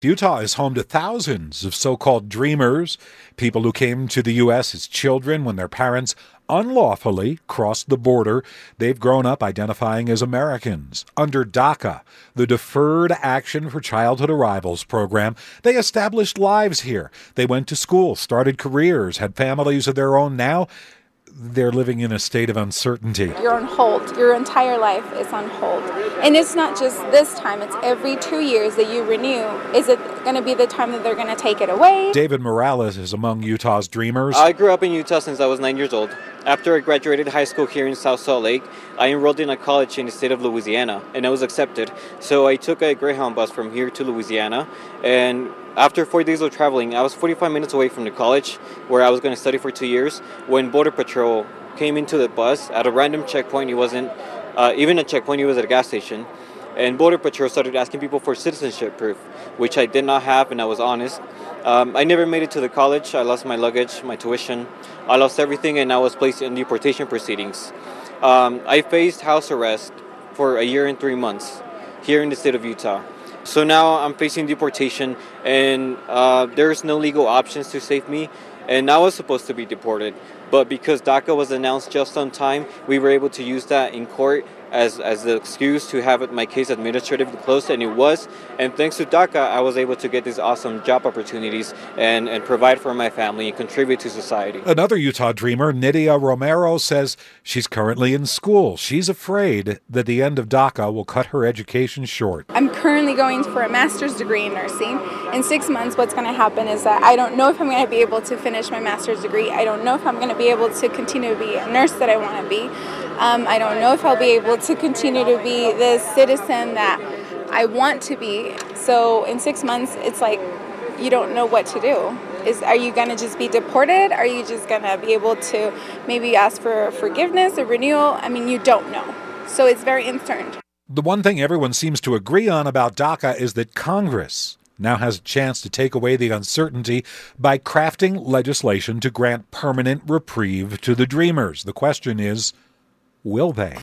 Utah is home to thousands of so-called dreamers, people who came to the U.S. as children when their parents unlawfully crossed the border. They've grown up identifying as Americans. Under DACA, the Deferred Action for Childhood Arrivals program, they established lives here. They went to school, started careers, had families of their own. Now they're living in a state of uncertainty. You're on hold. Your entire life is on hold. And it's not just this time. It's every 2 years that you renew. Is it going to be the time that they're going to take it away? David Morales is among Utah's dreamers. I grew up in Utah since I was 9 years old. After I graduated high school here in South Salt Lake, I enrolled in a college in the state of Louisiana, and I was accepted. So I took a Greyhound bus from here to Louisiana, and after 4 days of traveling, I was 45 minutes away from the college where I was going to study for 2 years when Border Patrol came into the bus at a random checkpoint. It wasn't even a checkpoint, it was at a gas station. And Border Patrol started asking people for citizenship proof, which I did not have, and I was honest. I never made it to the college. I lost my luggage, my tuition. I lost everything, and I was placed in deportation proceedings. I faced house arrest for a year and 3 months here in the state of Utah. So now I'm facing deportation, and there's no legal options to save me. And I was supposed to be deported, but because DACA was announced just on time, we were able to use that in court as the excuse to have my case administratively closed, and it was. And thanks to DACA, I was able to get these awesome job opportunities and provide for my family and contribute to society. Another Utah dreamer, Nydia Romero, says she's currently in school. She's afraid that the end of DACA will cut her education short. I'm currently going for a master's degree in nursing. In 6 months, what's going to happen is that I don't know if I'm going to be able to finish my master's degree. I don't know if I'm going to be able to continue to be a nurse that I want to be. I don't know if I'll be able to continue to be the citizen that I want to be. So in 6 months, it's like you don't know what to do. Are you going to just be deported? Are you just going to be able to maybe ask for forgiveness or renewal? I mean, you don't know. So it's very uncertain. The one thing everyone seems to agree on about DACA is that Congress now has a chance to take away the uncertainty by crafting legislation to grant permanent reprieve to the dreamers. The question is, will they?